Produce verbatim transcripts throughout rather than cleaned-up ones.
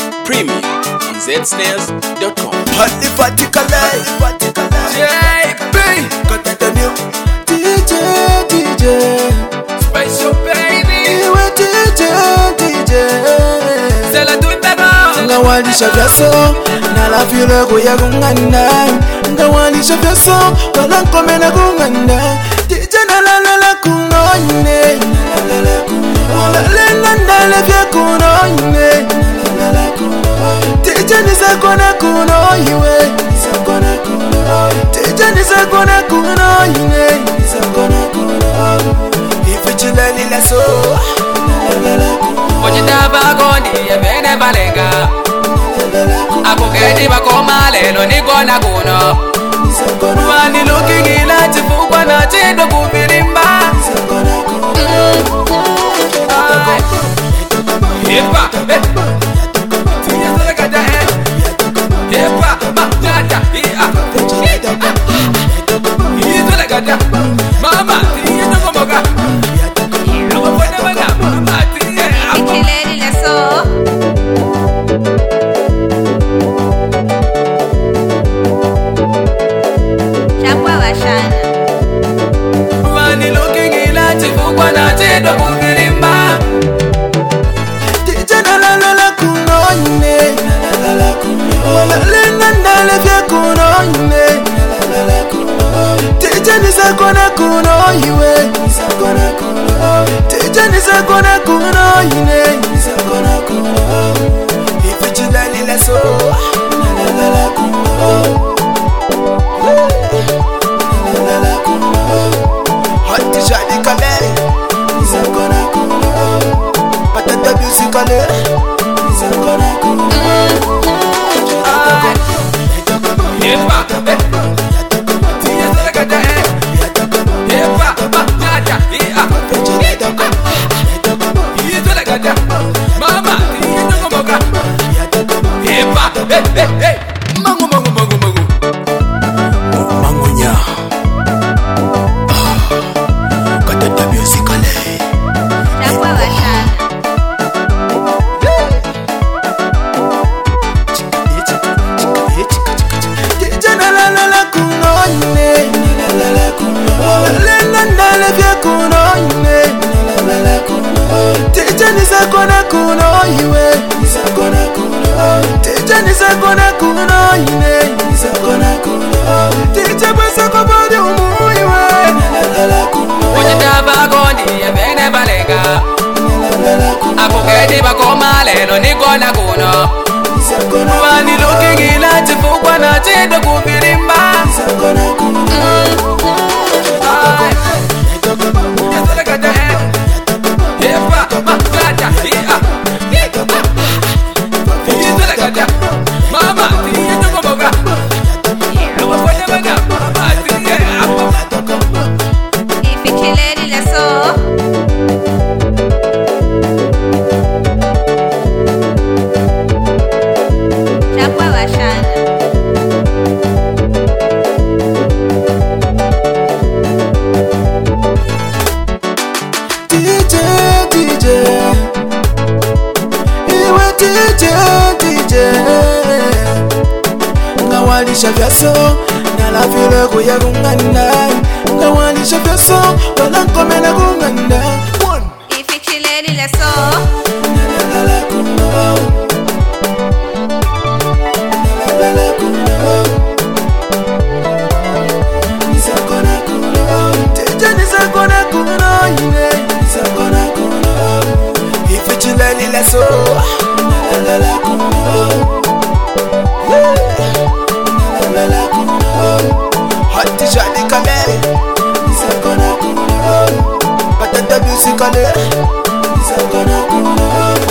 Premium on z snares dot com. Hotly vertically, J B, got that the new D J, D J, Special Baby. you a D J, D J. C'est la douille bagarre. Ngawalisha vyaso, na la vile kuya kunganda. Ngawalisha vyaso, wala nkomena kunganda. D J na la la la kunone, wala lenga ndale vya kunone. Teacher is a gonna kuno iwe, teacher is a gonna kuno iwe, if it's a lila so. Oye taba gondi ya bene balenga. Akuketi bakoma lelo niko na kuno. Wani looking ila chifukwa na chido kufirimba. Yepa, eh. Mama, Gonna kuno iwe, teacher is a gonna kuno iwe, if it's a lila so. Hot to shot the color, is a gonna kuno, but the music color, is a gonna kuno. Mama, hey, hey, hey. Mango, mango, mango, mango. Mango nya. Kata the music ale. Chakwa washa. Teacher na la la la kuno ine, la la la kuno. Lenga ndale vya kuno ine, la la la kuno. Teacher ni sa kona kuno iwe, sa kona kuno. Teacher ni sa kona kuno ine, sa kona kuno. Teacher basa ko bodi umu iwe, la la la kuno. Oye taba gondi ya bene balenga. Akuketi bakoma lelo niko na kuno. Wani looking ila chifukwa na chido kufirimba. Mama, Ifikileri leso. Chakwa washa. D J, D J, iwe D J, D J. Ngawalisha vyaso, na la vile kuya kunganda. Ngawalisha vyaso, wala nkomena kunganda. Ifikileri leso. La la kuno, la la kuno. Nisa kona kuno, teacher nisa kona kuno ine, nisa kona kuno. If it's a lila so, la la la kuno, la la kuno. Hot to shot the color, nisa kona kuno, but the music color, nisa kona kuno.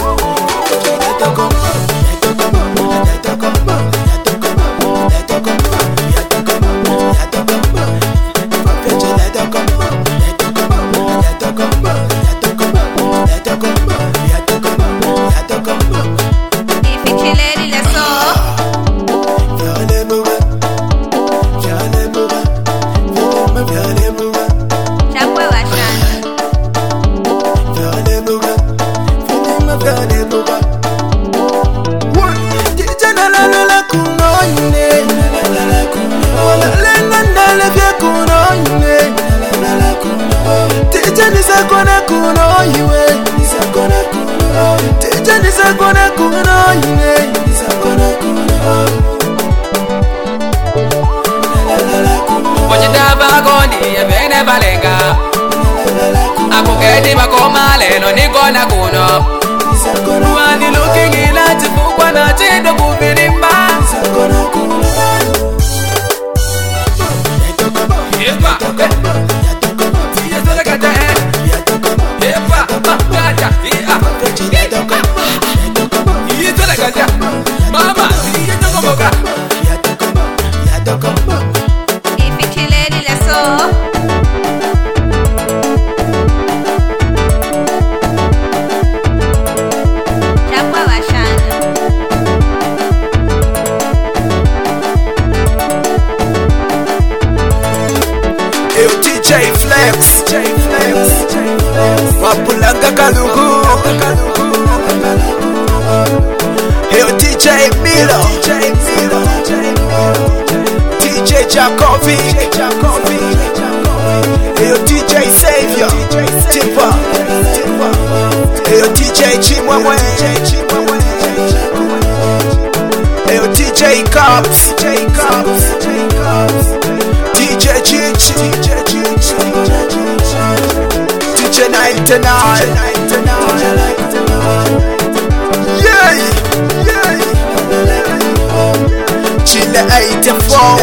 Ifikileri leso. Chakwa washa. Vers les Teacher nisakona kuno iwe nisakona kuno Teacher nisakona kuno iwe nisakona kuno Wajitaba kondi ya bene balenga Akukedi bakoma leno nikona kuno Wani looking ila chifukwa na chido kufirimba nisakona kuno Yepa Tiye zole kata eh Yepa Kata Iya Iye zole kata Mama Iye toko boka Difficile di la so. Chapa Washana. Eu D J Flex Mapulanga Kalugu Eu D J Milo D J Jacovic Eu D J Savior Tipa Eu D J Chimwemwe Eu D J Cops D J Chichi D J ninety-nine Yeah Yeah Chile eighty-four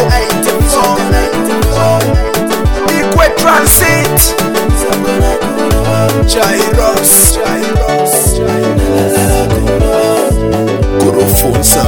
Equa Transit Jairos Kurufunza